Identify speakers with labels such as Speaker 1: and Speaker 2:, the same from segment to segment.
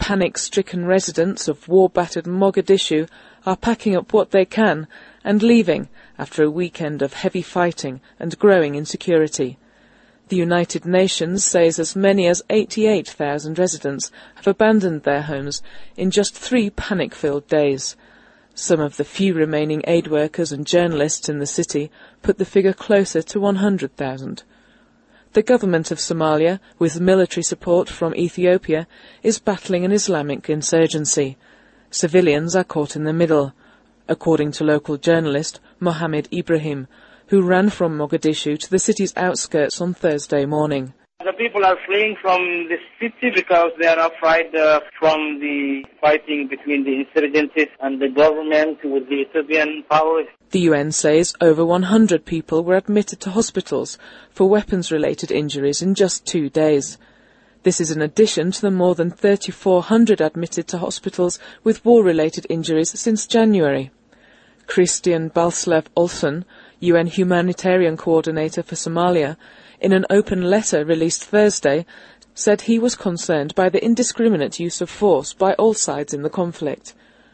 Speaker 1: panic-stricken residents of war-battered Mogadishu are packing up what they can and leaving after a weekend of heavy fighting and growing insecurity. The United Nations says as many as 88,000 residents have abandoned their homes in just 3 panic-filled days. Some of the few remaining aid workers and journalists in the city put the figure closer to 100,000. The government of Somalia, with military support from Ethiopia, is battling an Islamic insurgency. Civilians are caught in the middle, according to local journalist Mohammed Ibrahim, who ran from Mogadishu to the city's outskirts on Thursday morning.
Speaker 2: The people are fleeing from the city because they are afraid from the fighting between the insurgents and the government with the Ethiopian powers.
Speaker 1: The UN says over 100 people were admitted to hospitals for weapons-related injuries in just 2 days. This is in addition to the more than 3,400 admitted to hospitals with war-related injuries since January. Christian Balslev Olsen, UN Humanitarian Coordinator for Somalia, in an open letter released Thursday, said he was concerned by the indiscriminate use of force by all sides in the conflict.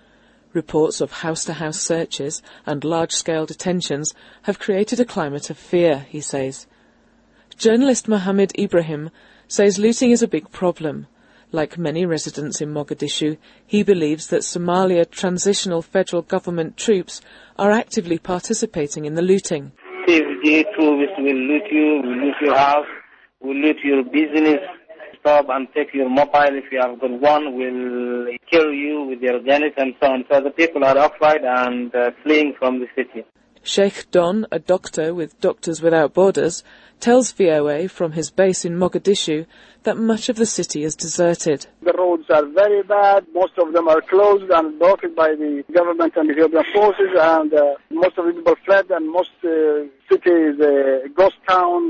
Speaker 1: Reports of house-to-house searches and large-scale detentions have created a climate of fear, he says. Journalist Mohammed Ibrahim says looting is a big problem. Like many residents in Mogadishu, he believes that Somalia Transitional Federal Government troops are actively participating in the looting.
Speaker 2: If the troops will loot you, will loot your house, will loot your business, stop and take your mobile if you have got one, will kill you with their guns and so on. So the people are afraid and fleeing from the city.
Speaker 1: Sheikh Don, a doctor with Doctors Without Borders, tells VOA from his base in Mogadishu that much of the city is deserted.
Speaker 3: The roads are very bad. Most of them are closed and blocked by the government and Ethiopian forces, and most of the people fled, and most city is a ghost town.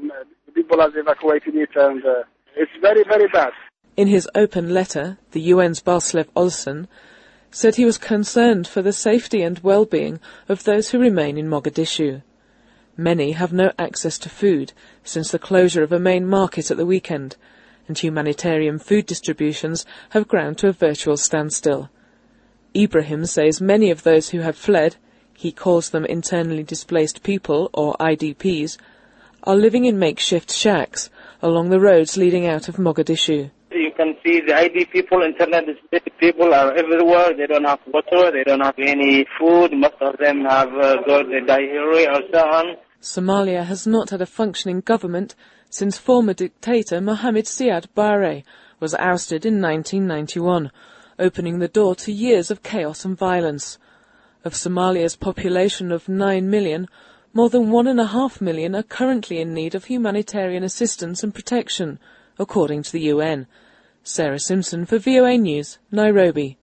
Speaker 3: People have evacuated it, and it's very, very bad.
Speaker 1: In his open letter, the UN's Balslev Olsen said he was concerned for the safety and well-being of those who remain in Mogadishu. Many have no access to food since the closure of a main market at the weekend, and humanitarian food distributions have ground to a virtual standstill. Ibrahim says many of those who have fled, he calls them internally displaced people, or IDPs, are living in makeshift shacks along the roads leading out of Mogadishu.
Speaker 2: You can see the ID people, internet displaced people are everywhere. They don't have water, they don't have any food. Most of them have got diarrhea or so on.
Speaker 1: Somalia has not had a functioning government since former dictator Mohamed Siad Barre was ousted in 1991, opening the door to years of chaos and violence. Of Somalia's population of 9 million, more than 1.5 million are currently in need of humanitarian assistance and protection, according to the UN. Sarah Simpson for VOA News, Nairobi.